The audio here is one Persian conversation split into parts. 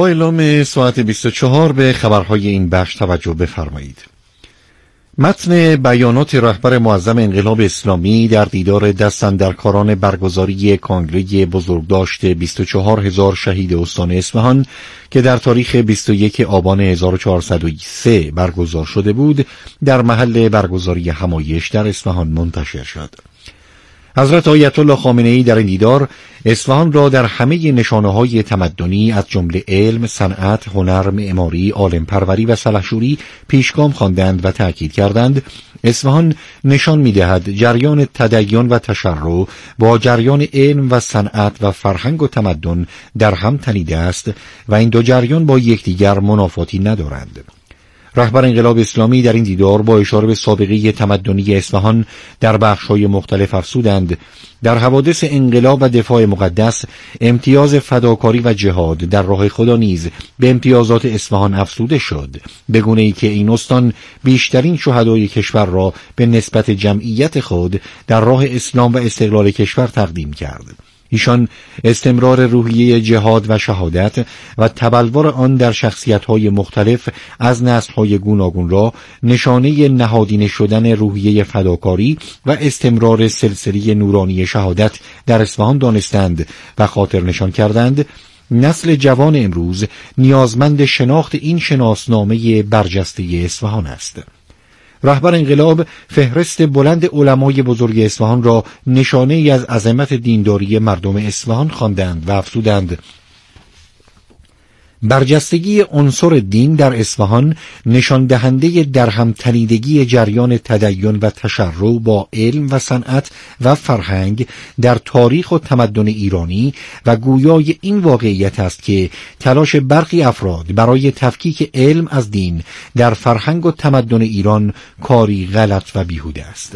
با اعلام ساعت 24 به خبرهای این بخش توجه بفرمایید. متن بیانات رهبر معظم انقلاب اسلامی در دیدار دستاندرکاران برگزاری کنگره بزرگداشت 24000 شهید استان اصفهان که در تاریخ 21 آبان 1403 برگزار شده بود، در محل برگزاری همایش در اصفهان منتشر شد. حضرت آیت الله خامنه‌ای در این دیدار اصفهان را در همه نشانه‌های تمدنی از جمله علم، صنعت، هنر، معماری، عالم‌پروری و سلحشوری پیشگام خواندند و تأکید کردند اصفهان نشان می‌دهد جریان تدین و تشرع با جریان علم و صنعت و فرهنگ و تمدن در هم تنیده است و این دو جریان با یکدیگر منافاتی ندارند. رهبر انقلاب اسلامی در این دیدار با اشاره به سابقه تمدنی اصفهان در بخش‌های مختلف افزودند در حوادث انقلاب و دفاع مقدس امتیاز فداکاری و جهاد در راه خدا نیز به امتیازات اصفهان افزوده شد، به گونه‌ای که این استان بیشترین شهدای کشور را به نسبت جمعیت خود در راه اسلام و استقلال کشور تقدیم کرد. ایشان استمرار روحیه جهاد و شهادت و تبلور آن در شخصیت‌های مختلف از نسل‌های گوناگون را نشانه نهادینه شدن روحیه فداکاری و استمرار سلسله نورانی شهادت در اصفهان دانستند و خاطر نشان کردند نسل جوان امروز نیازمند شناخت این شناسنامه برجسته اصفهان است. رهبر انقلاب فهرست بلند علمای بزرگ اصفهان را نشانه ای از عظمت دینداری مردم اصفهان خواندند و افزودند برجستگی عنصر دین در اصفهان نشان دهنده درهم تنیدگی جریان تدین و تشرع با علم و صنعت و فرهنگ در تاریخ و تمدن ایرانی و گویای این واقعیت است که تلاش برخی افراد برای تفکیک علم از دین در فرهنگ و تمدن ایران کاری غلط و بیهوده است.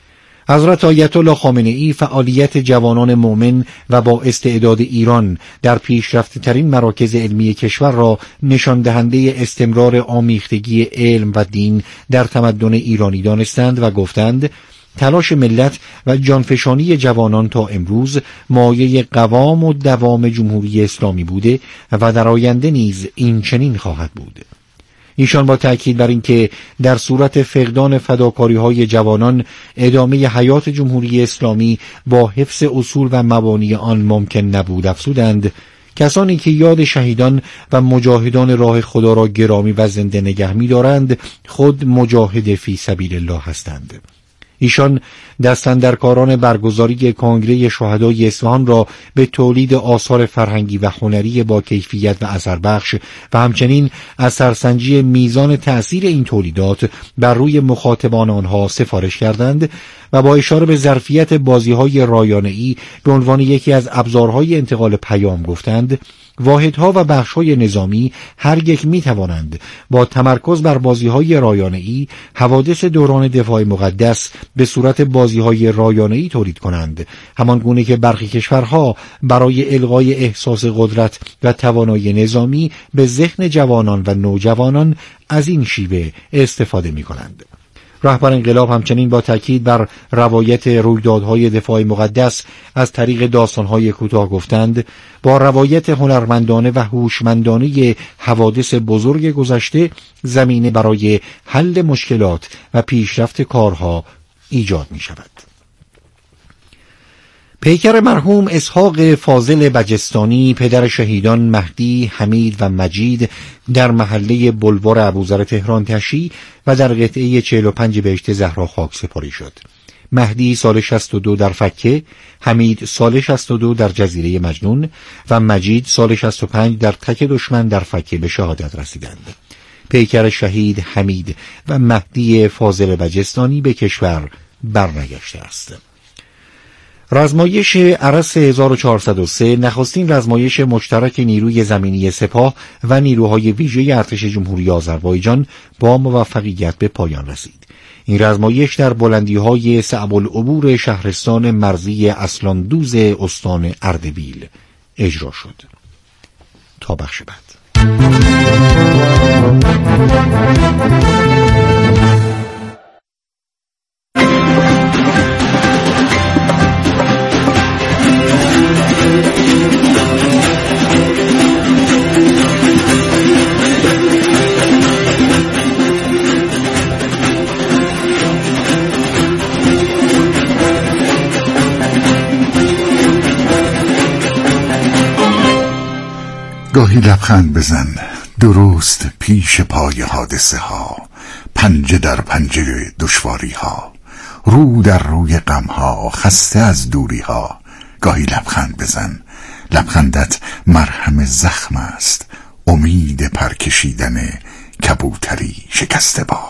حضرت آیت الله خامنه‌ای فعالیت جوانان مؤمن و با استعداد ایران در پیشرفته ترین مراکز علمی کشور را نشان دهنده استمرار آمیختگی علم و دین در تمدن ایرانی دانستند و گفتند تلاش ملت و جانفشانی جوانان تا امروز مایه قوام و دوام جمهوری اسلامی بوده و در آینده نیز این چنین خواهد بود. ایشان با تأکید بر اینکه در صورت فقدان فداکاری‌های جوانان ادامه حیات جمهوری اسلامی با حفظ اصول و مبانی آن ممکن نبود افزودند کسانی که یاد شهیدان و مجاهدان راه خدا را گرامی و زنده نگه می‌دارند خود مجاهد فی سبیل الله هستند. ایشان دستاندرکاران برگزاری کنگره شهدای اصفهان را به تولید آثار فرهنگی و هنری با کیفیت و اثربخش و همچنین اثرسنجی میزان تأثیر این تولیدات بر روی مخاطبان آنها سفارش کردند و با اشاره به ظرفیت بازی‌های رایانه‌ای به عنوان یکی از ابزارهای انتقال پیام گفتند واحدها و بخش‌های نظامی هر یک می‌توانند با تمرکز بر بازی‌های رایانه‌ای حوادث دوران دفاع مقدس به صورت بازی‌های رایانه‌ای تولید کنند، همان گونه که برخی کشورها برای الغای احساس قدرت و توانایی نظامی به ذهن جوانان و نوجوانان از این شیوه استفاده می‌کنند. رهبر انقلاب همچنین با تاکید بر روایت رویدادهای دفاع مقدس از طریق داستانهای کوتاه گفتند با روایت هنرمندانه و هوشمندانه حوادث بزرگ گذشته زمینه برای حل مشکلات و پیشرفت کارها ایجاد می شود. پیکر مرحوم اسحاق فاضل بجستانی پدر شهیدان مهدی، حمید و مجید در محله بلوار ابوذر تهران تشییع و در قطعه 45 بهشت زهرا خاکسپاری شد. مهدی سال 62 در فکه، حمید سال 62 در جزیره مجنون و مجید سال 65 در تک دشمن در فکه به شهادت رسیدند. پیکر شهید حمید و مهدی فاضل بجستانی به کشور برنگشته است. رزمایش ارس 1403 نخستین رزمایش مشترک نیروی زمینی سپاه و نیروهای ویژه ارتش جمهوری آذربایجان با موفقیت به پایان رسید. این رزمایش در بلندی‌های صعب العبور شهرستان مرزی اصلاندوز استان اردبیل اجرا شد. تا بخش بعد. گاهی لبخند بزن درست پیش پای حادثه ها، پنجه در پنجه دشواری ها، رو در روی غم ها، خسته از دوری ها. گاهی لبخند بزن، لبخندت مرهم زخم است، امید پرکشیدن کبوتری شکسته بال.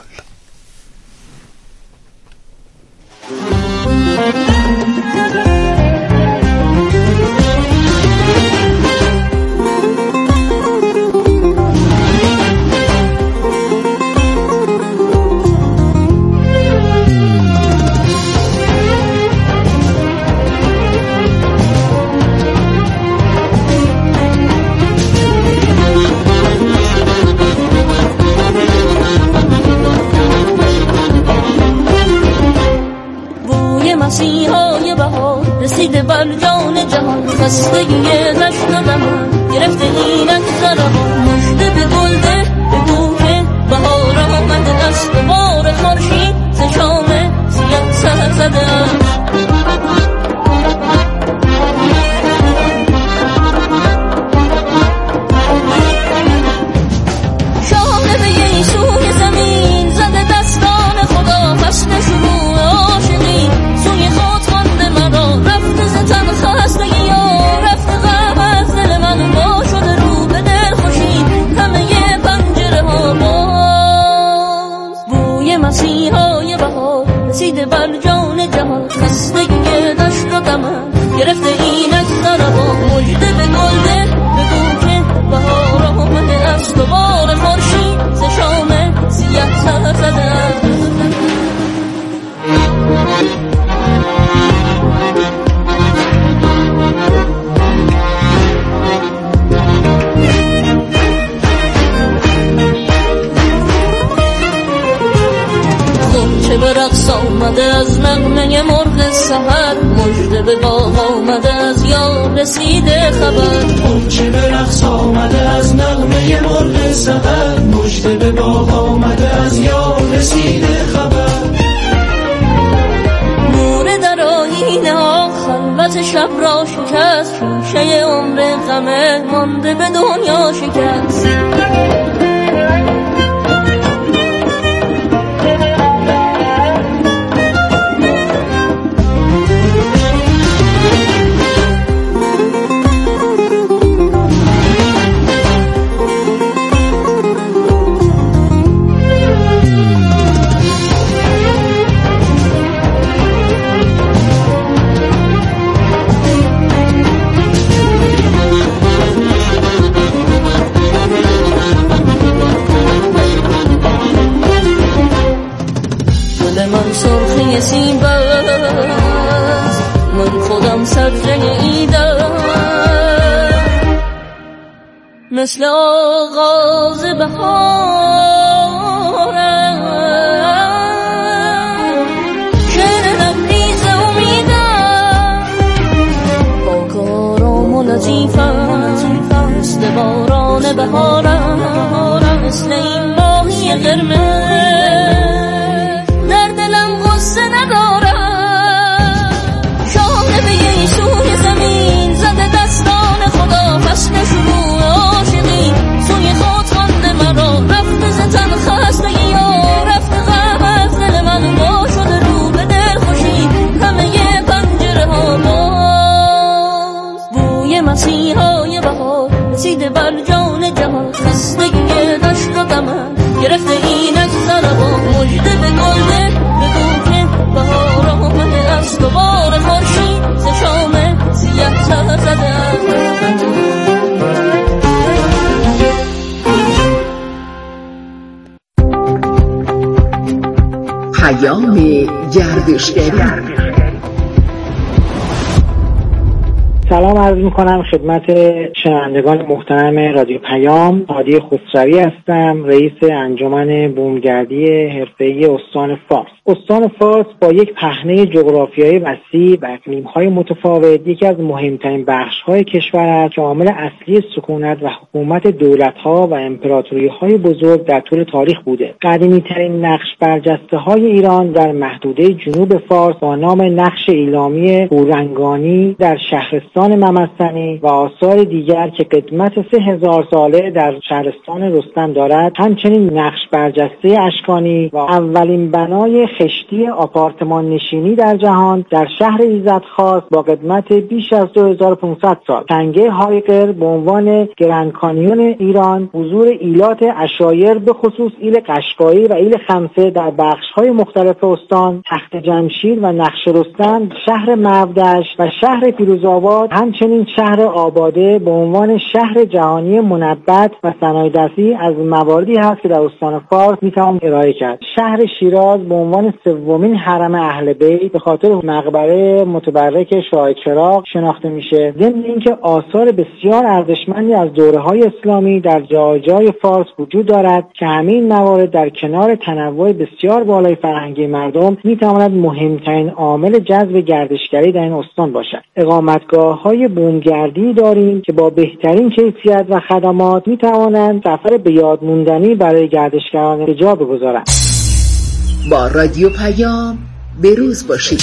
مسیحای بهار رسیده بر جان جهان، خستگی دشت و دمان گرفته اینک زرهان. مژده به گلده بگو که بهار آمده است و بار خورشید ز شام سیاه سر زده است. شانه به یه سوی زمین زده دستان خدا، فصل شروع عاشقی سوی خود خانده مرا. رفته ز تن خستگی ها، رفته غم از دل من، با شده رو به دل خوشی همه پنجره ها باز. بوی مسیحای بهار رسیده بر جان جهان، خستگی دشت و دمن گرفته اینک زرها. مژده به گلده بگو که بهار آمده است و بار خورشید ز شام سیاه سر زده است. چه به رقص آمده از نغمه مرغ سحر، مژده به باغ آمده از یار رسیده خبر. چه به رقص آمده از نغمه مرغ سحر، مژده به باغ آمده از یار رسیده خبر. نور در آیینه ها خلوت شب را شکست، شیشه عمر غمه مانده به دنیا شکست. من سرخی سیب است، من خودم سبزه ایدم، مثل آغاز بهارم، شعر لبریز امیدم، با کارام و لطیفم، مثل باران بهارم، مثل این ماهی قرمز ندارم. شانه به یه سوی زمین زده دستان خدا، فصل شروع عاشقی سوی خود خانده مرا. رفته ز تن خستگی ها، رفته غم از دل من، با شده رو به دل خوشی همه پنجره ها باز. بوی مسیحای بهار رسیده بر جان جهان، خستگی دشت و دمن گرفته اینک زرها. مژده به گلده بگو که بهار آمده است و بار خورشید ز شام سیاه سر زده است. پیام گردشگری. سلام عرض میکنم خدمت شنوندگان محترم رادیو پیام. هادی خسروی هستم، رئیس انجمن بومگردی حرفه‌ای استان فارس. استان فارس با یک پهنه جغرافیایی وسیع و اقلیم‌های متفاوت یکی از مهمترین بخش‌های کشور است که عامل اصلی سکونت و حکومت دولت‌ها و امپراتوری‌های بزرگ در طول تاریخ بوده. قدیمی‌ترین نقش برجسته‌های ایران در محدوده جنوب فارس با نام نقش ایلامی هورنگانی در شهرستان شهرستان ممسنی و آثار دیگر که قدمت 3000 ساله در شهرستان رستم دارد، همچنین نقش برجسته اشکانی و اولین بنای خشتی آپارتمان نشینی در جهان در شهر ایزدخواست با قدمت بیش از 2500 سال، تنگه هایقر به عنوان گرند کانیون ایران، حضور ایلات عشایر به خصوص ایل قشقایی و ایل خمسه در بخش‌های مختلف استان، تخت جمشید و نقش رستم، شهر مردشت و شهر پیروزآباد، همچنین شهر آباده به عنوان شهر جهانی منبت و صنایع‌دستی از مواردی هست که در استان فارس میتوان ارائه کرد. شهر شیراز به عنوان سومین حرم اهل بیت به خاطر مقبره متبرک شاه چراغ شناخته میشه. ضمن اینکه آثار بسیار ارزشمندی از دوره‌های اسلامی در جای فارس وجود دارد که همین موارد در کنار تنوع بسیار بالای فرهنگی مردم میتواند مهمترین عامل جذب گردشگری در این استان باشد. اقامتگاه‌های بومگردی داریم که با بهترین کیفیت و خدمات میتوانند سفر به یاد موندنی برای گردشگران جا بگذارند. با رادیو پیام بروز باشید.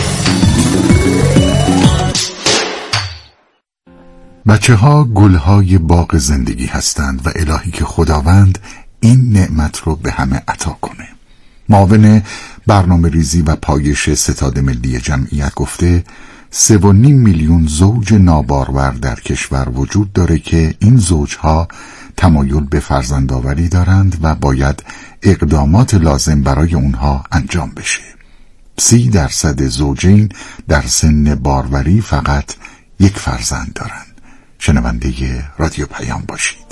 بچه‌ها گل‌های باغ زندگی هستند و الهی که خداوند این نعمت رو به همه عطا کنه. معاون برنامه ریزی و پایش ستاد ملی جمعیت گفته 3.5 میلیون زوج نابارور در کشور وجود داره که این زوجها تمایل به فرزندآوری دارند و باید اقدامات لازم برای اونها انجام بشه. 30% زوجین در سن باروری فقط یک فرزند دارند. شنونده رادیو پیام باشید.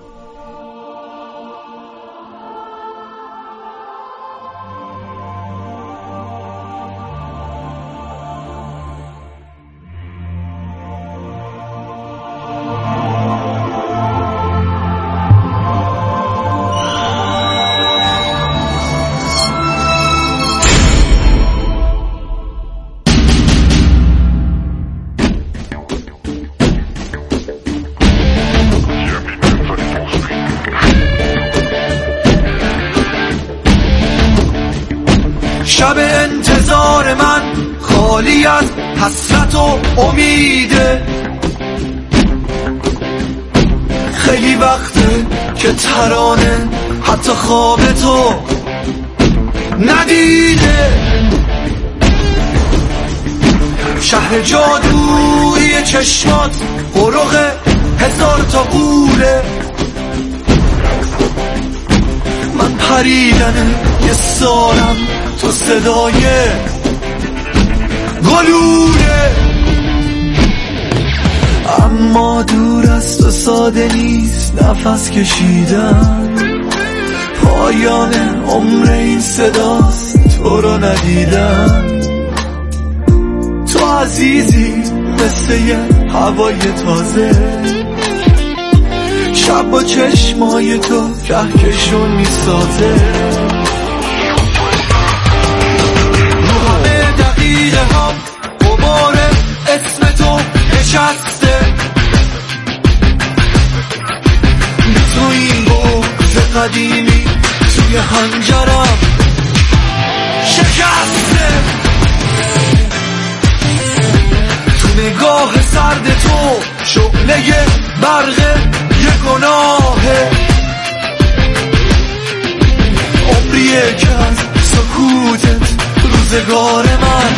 شب انتظار من خالی از حسرت و امیده، خیلی وقته که ترانه حتی خواب تو ندیده. شهر جادویی چشمات برق 1000 تا قوله، من پریدن یه سالم تو صدای گلوله. اما دور از تو ساده نیست نفس کشیدن، پایان عمر این صداست تو رو ندیدن. تو عزیزی مثل یه هوای تازه، شب با چشمای تو کهکشون میسازه. رو همه دقیقه هم غبار اسم تو نشسته، تو این بغض قدیمی توی حنجرم شکسته. تو نگاه سرد تو شعله برق یه گناهه، عمریه که از سکوتت روزگار من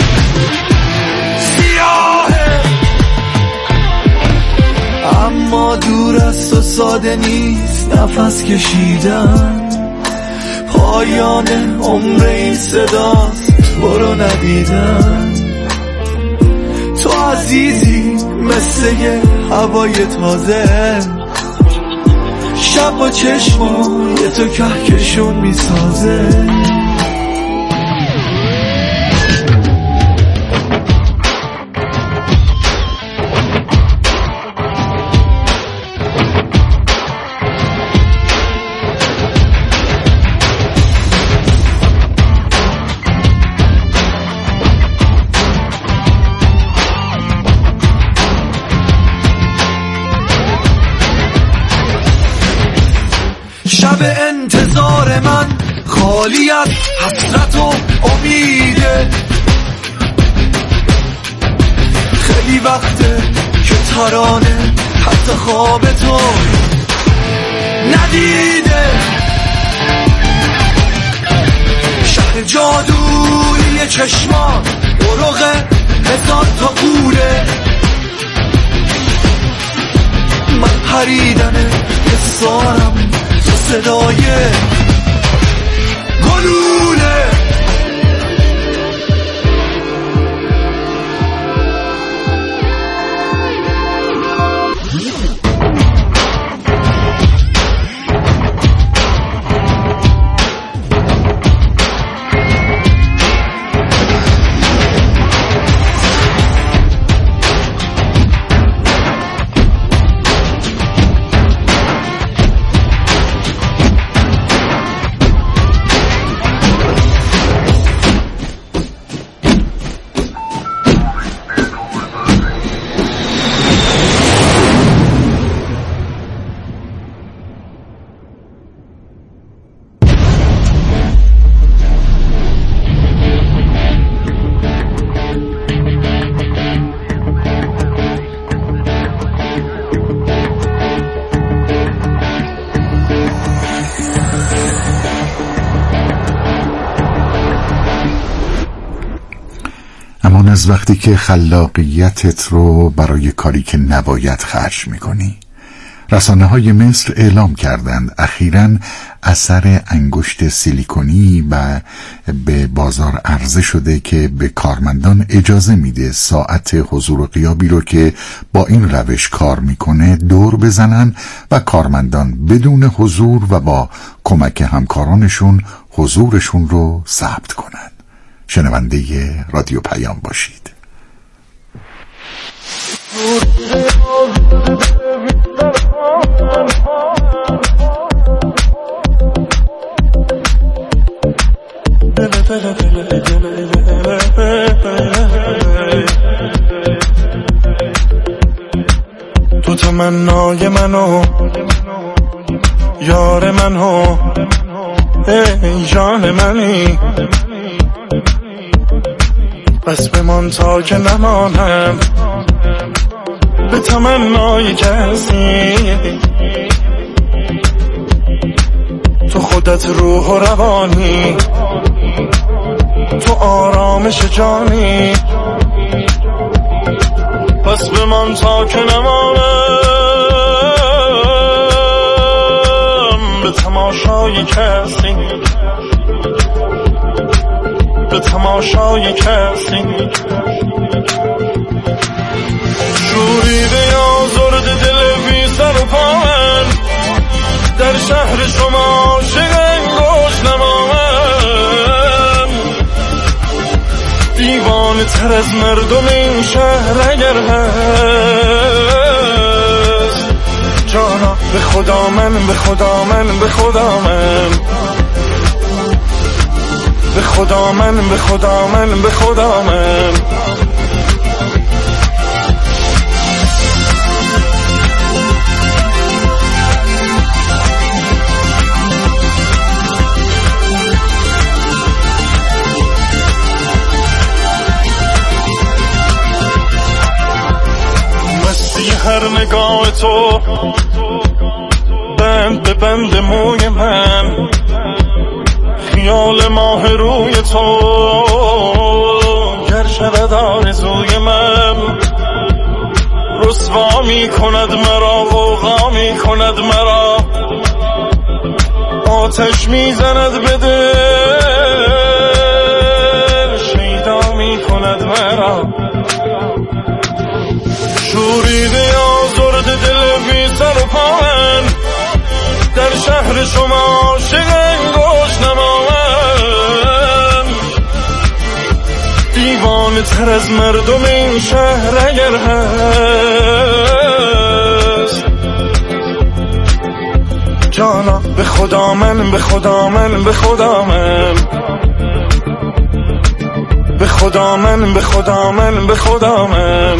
سیاهه. اما دور از تو ساده نیست نفس کشیدن، پایان عمر این صداست تو رو ندیدن. تو عزیزی مثل یه هوای تازه، شب با چشمای تو کهکشون میسازه. شب انتظار من خالی از حسرت و امیده، خیلی وقته ترانه حتی خواب تو ندیده. شهر جادویی چشمان برق هزار تا قوله، من پریدن حسارم تو صدای گلوله. از وقتی که خلاقیتت رو برای کاری که نباید خرج میکنی. رسانه‌های مصر اعلام کردند اخیراً اثر انگشت سیلیکونی به بازار عرضه شده که به کارمندان اجازه میده ساعت حضور و غیابی رو که با این روش کار میکنه دور بزنن و کارمندان بدون حضور و با کمک همکارانشون حضورشون رو ثبت کنن. شنونده رادیو پیام باشید. تو تمنای منو یار منو ای جان منی، بس بمان تا که نمانم به تمنای کسی. تو خودت روح و روانی، تو آرامش جانی، بس بمان تا که نمانم به تماشای کسی، به تماشای کسی. شوریده یا زرد دل بی سر و پا من، در شهر شما شگنگوش نمامم. دیوانه تر از مردم این شهر اگر هست، جانا به خدا من، به خدا من، به خدا من، به خدا من، به خدا من، به خدا من. مستی هر نگاه تو بند به بند موی من، خیال ماه روی تو گر شود آرزوی من. رسوا می کند مرا، غوغا می کند مرا، آتش می زند به دل، شیدا می کند مرا. شوریده آزرد دل بی سر و پا من، در شهر شما شگنگوش نمامم. دیوانه تر از مردم این شهر اگر هست، جانا به خدا من، به خدا من، به خدا من، به خدا من، به خدا من، به خدا من.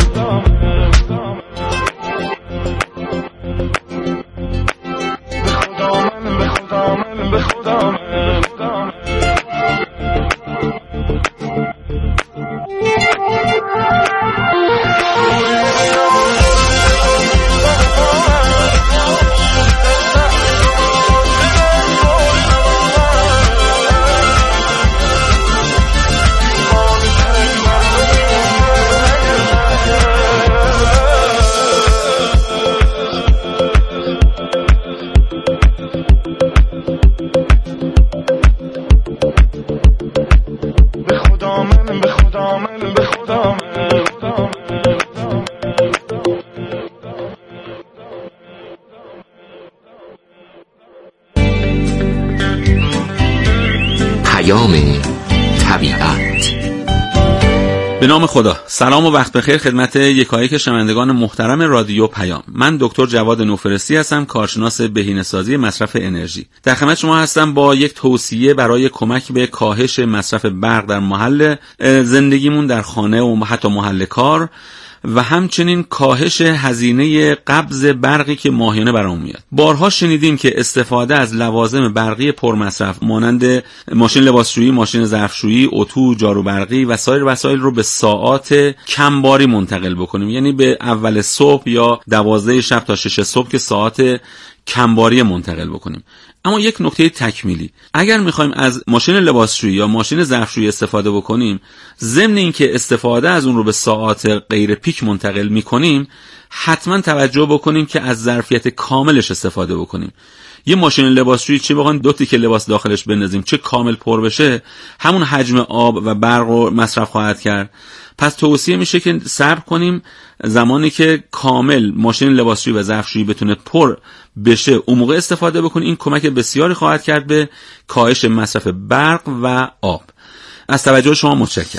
طبیعت. به نام خدا. سلام و وقت بخیر خدمت یکایک شنوندگان محترم رادیو پیام. من دکتر جواد نوفرستی هستم، کارشناس بهینه‌سازی مصرف انرژی. در خدمت شما هستم با یک توصیه برای کمک به کاهش مصرف برق در محل زندگیمون، در خانه و حتی محل کار، و همچنین کاهش هزینه قبض برقی که ماهیانه برامون میاد. بارها شنیدیم که استفاده از لوازم برقی پرمصرف مانند ماشین لباسشویی، ماشین ظرفشویی، اتو، جارو برقی و سایر وسایل رو به ساعات کمباری منتقل بکنیم، یعنی به اول صبح یا 12 شب تا 6 صبح که ساعت کمباری منتقل بکنیم. اما یک نکته تکمیلی، اگر میخوایم از ماشین لباسشویی یا ماشین ظرفشویی استفاده بکنیم، ضمن اینکه استفاده از اون رو به ساعات غیر پیک منتقل میکنیم، حتما توجه بکنیم که از ظرفیت کاملش استفاده بکنیم. یه ماشین لباسشویی چه بخوایم 2 تیکه لباس داخلش بندازیم، چه کامل پر بشه، همون حجم آب و برق رو مصرف خواهد کرد. پس توصیه میشه که صبر کنیم، زمانی که کامل ماشین لباسشویی و ظرفشویی بتونه پر بشه اون موقع استفاده بکنیم. این کمک بسیاری خواهد کرد به کاهش مصرف برق و آب. از توجه شما متشکرم.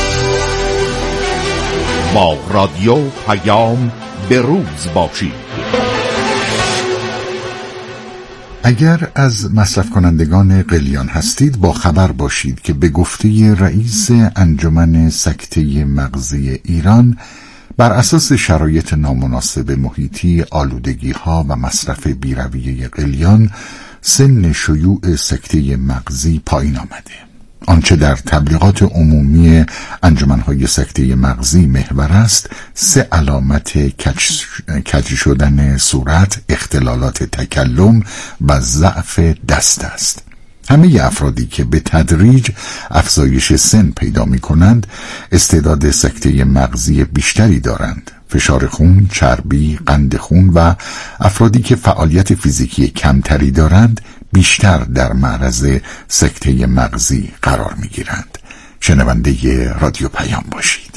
با رادیو پیام به روز باشید. اگر از مصرف کنندگان قلیان هستید با خبر باشید که به گفته رئیس انجمن سکته مغزی ایران، بر اساس شرایط نامناسب محیطی، آلودگی‌ها و مصرف بی‌رویه قلیان، سن شیوع سکته مغزی پایین آمده. آنچه در تبلیغات عمومی انجمن‌های سکته مغزی محور است، 3 علامت کج شدن صورت، اختلالات تکلم و ضعف دست است. همه افرادی که به تدریج افزایش سن پیدا می کنند استعداد سکته مغزی بیشتری دارند. فشار خون، چربی، قند خون و افرادی که فعالیت فیزیکی کمتری دارند بیشتر در معرض سکته مغزی قرار می گیرند. شنونده رادیو پیام باشید.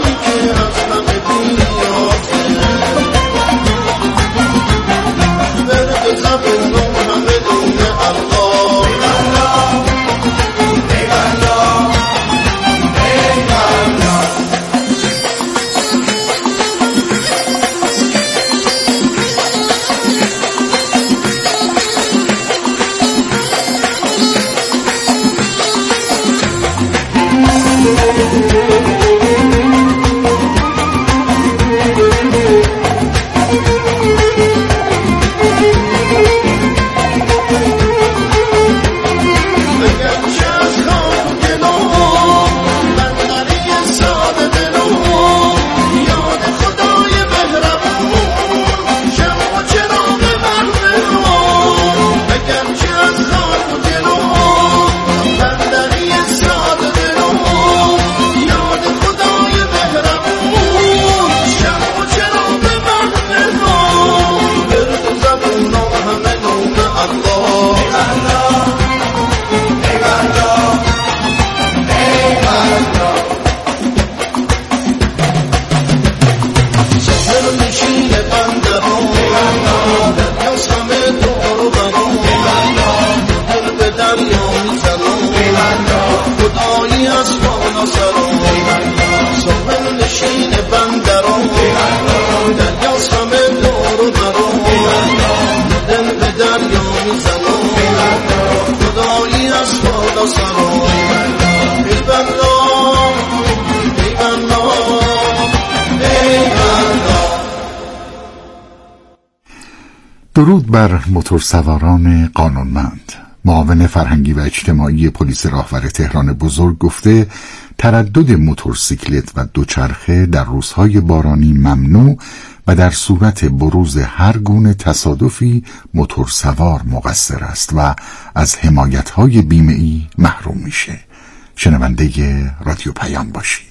درود بر موتورسواران قانونمند. معاون فرهنگی و اجتماعی پلیس راهور تهران بزرگ گفته تردد موتورسیکلت و دوچرخه در روزهای بارانی ممنوع و در صورت بروز هر گونه تصادفی موتورسوار مقصر است و از حمایت‌های بیمه‌ای محروم میشه. شنونده رادیو پیام باشید.